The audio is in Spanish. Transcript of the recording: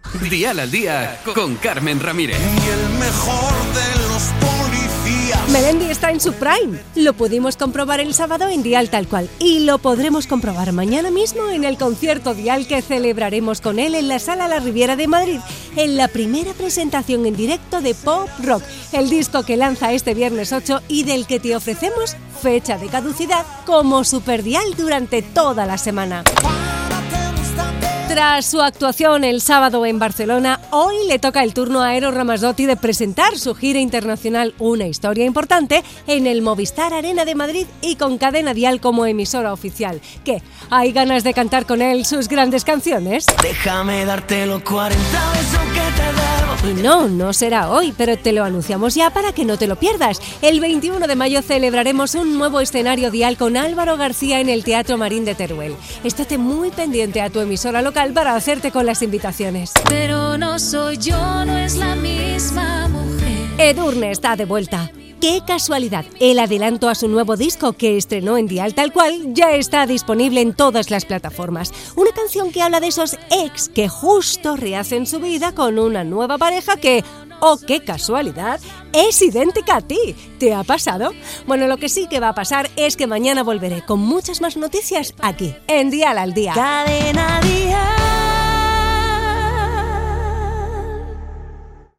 Dial al Día con Carmen Ramírez. Y el mejor de los policías. Melendi está en su prime. Lo pudimos comprobar el sábado en Dial Tal Cual y lo podremos comprobar mañana mismo en el concierto Dial que celebraremos con él en la Sala La Riviera de Madrid, en la primera presentación en directo de Pop Rock, el disco que lanza este viernes 8 y del que te ofrecemos fecha de caducidad como Super Dial durante toda la semana. Tras su actuación el sábado en Barcelona, hoy le toca el turno a Eros Ramazzotti de presentar su gira internacional Una historia importante en el Movistar Arena de Madrid y con Cadena Dial como emisora oficial. ¿Qué? ¿Hay ganas de cantar con él sus grandes canciones? Déjame darte los 40 besos que te debo. Y no será hoy, pero te lo anunciamos ya para que no te lo pierdas. El 21 de mayo celebraremos un nuevo escenario Dial con Álvaro García en el Teatro Marín de Teruel. Estate muy pendiente a tu emisora local para hacerte con las invitaciones. Pero no soy yo, no es la misma mujer. Edurne está de vuelta. ¡Qué casualidad! El adelanto a su nuevo disco que estrenó en Dial Tal Cual ya está disponible en todas las plataformas. Una canción que habla de esos ex que justo rehacen su vida con una nueva pareja que, ¡oh qué casualidad!, es idéntica a ti. ¿Te ha pasado? Bueno, lo que sí que va a pasar es que mañana volveré con muchas más noticias aquí, en Dial al Día. Cadena Dial.